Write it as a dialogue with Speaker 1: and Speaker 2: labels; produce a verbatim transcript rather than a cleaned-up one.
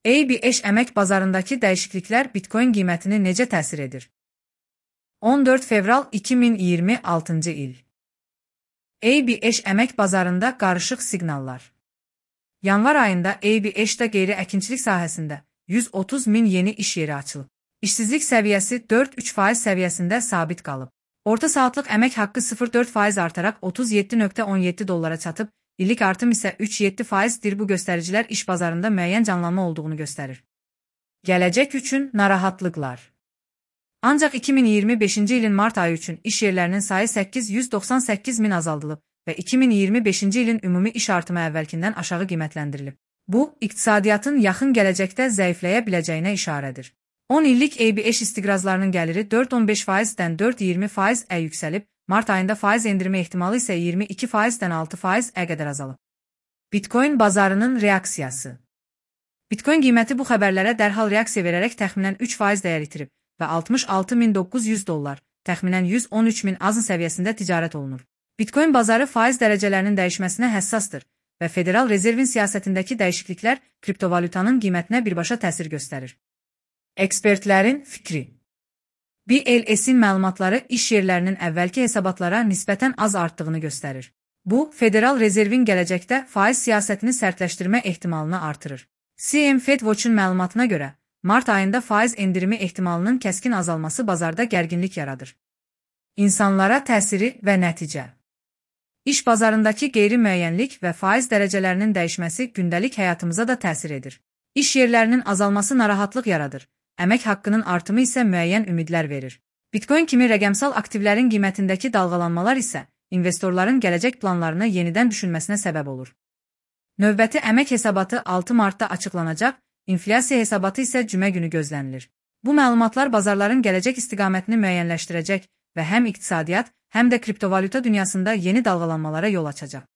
Speaker 1: A B H əmək bazarındakı dəyişikliklər Bitcoin qiymətini necə təsir edir? on dörd fevral iki min iyirmi altıncı il. A B H əmək bazarında qarışıq siqnallar. Yanvar ayında A B H-də qeyri-əkinçilik sahəsində yüz otuz min yeni iş yeri açılıb. İşsizlik səviyyəsi dörd nöqtə üç faiz səviyyəsində sabit qalıb. Orta saatlıq əmək haqqı sıfır nöqtə dörd faiz artaraq otuz yeddi nöqtə on yeddi dollara çatıb, illik artım isə üç nöqtə yeddi faizdir. Bu göstəricilər iş bazarında müəyyən canlanma olduğunu göstərir. Gələcək üçün narahatlıqlar. Ancaq iki min iyirmi beşinci ilin mart ayı üçün iş yerlərinin sayı səkkiz yüz doxsan səkkiz min azaldılıb və iki min iyirmi beşinci ilin ümumi iş artımı əvvəlkindən aşağı qiymətləndirilib. Bu, iqtisadiyyatın yaxın gələcəkdə zəifləyə biləcəyinə işarədir. on illik A B H istiqrazlarının gəliri dörd nöqtə on beş faizdən dörd nöqtə iyirmi faizə yüksəlib, mart ayında faiz endirimi ehtimalı isə iyirmi iki faizdən altı faizə qədər azalıb. Bitcoin bazarının reaksiyası. Bitcoin qiyməti bu xəbərlərə dərhal reaksiya verərək təxminən üç faiz dəyər itirib və altmış altı min doqquz yüz dollar, təxminən yüz on üç min azın səviyyəsində ticarət olunur. Bitcoin bazarı faiz dərəcələrinin dəyişməsinə həssasdır və Federal Rezervin siyasətindəki dəyişikliklər kriptovalyutanın qiymətinə birbaşa təsir göstərir. Ekspertlərin fikri. B L S-in məlumatları iş yerlərinin əvvəlki hesabatlara nisbətən az artdığını göstərir. Bu, Federal Rezervin gələcəkdə faiz siyasətini sərtləşdirmə ehtimalını artırır. C M Fed Watch-un məlumatına görə, mart ayında faiz endirimi ehtimalının kəskin azalması bazarda gərginlik yaradır. İnsanlara təsiri və nəticə. İş bazarındakı qeyri-müəyyənlik və faiz dərəcələrinin dəyişməsi gündəlik həyatımıza da təsir edir. İş yerlərinin azalması narahatlıq yaradır, əmək haqqının artımı isə müəyyən ümidlər verir. Bitcoin kimi rəqəmsal aktivlərin qiymətindəki dalğalanmalar isə investorların gələcək planlarını yenidən düşünməsinə səbəb olur. Növbəti əmək hesabatı altı martda açıqlanacaq, inflyasiya hesabatı isə cümə günü gözlənilir. Bu məlumatlar bazarların gələcək istiqamətini müəyyənləşdirəcək və həm iqtisadiyyat, həm də kriptovalyuta dünyasında yeni dalğalanmalara yol açacaq.